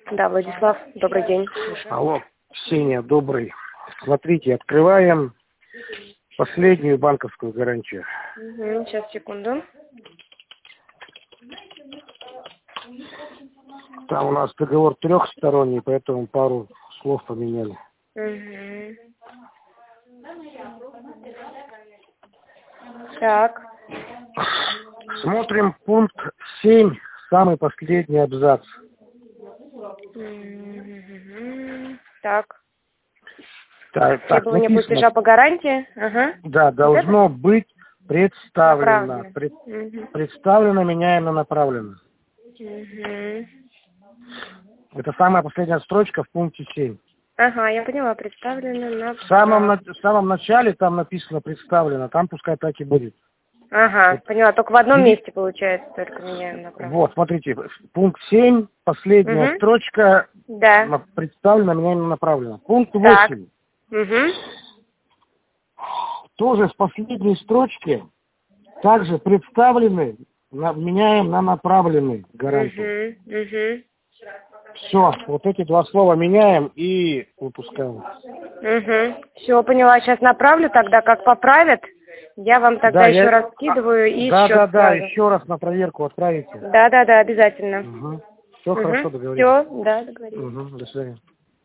Да, Владислав, добрый день. Алло, Ксения, добрый. Смотрите, открываем последнюю банковскую гарантию. Сейчас, секунду. Там у нас договор трехсторонний, поэтому пару слов поменяли. Так. Смотрим пункт 7, самый последний абзац. Так. Так, Требования написано, платежа по гарантии. да, должно быть представлено. Направлено. Представлено, меняем на направлено. Это самая последняя строчка в пункте 7. Ага, я поняла, представлено на... В самом начале там написано представлено, там пускай так и будет. Ага, поняла, только в одном месте получается, только меняем направление. Вот, смотрите, пункт 7, последняя строчка, Да. представлено, меняем направлено. Пункт 8. Тоже в последней строчке также представлены, меняем на направленный гарантию. Все, вот эти два слова меняем и выпускаем. Все, поняла. Сейчас направлю тогда, как поправят. Я вам тогда еще раз скидываю и еще Да, еще раз на проверку отправите. Да, обязательно. Все хорошо, договорились. Все, да, договорились. До свидания.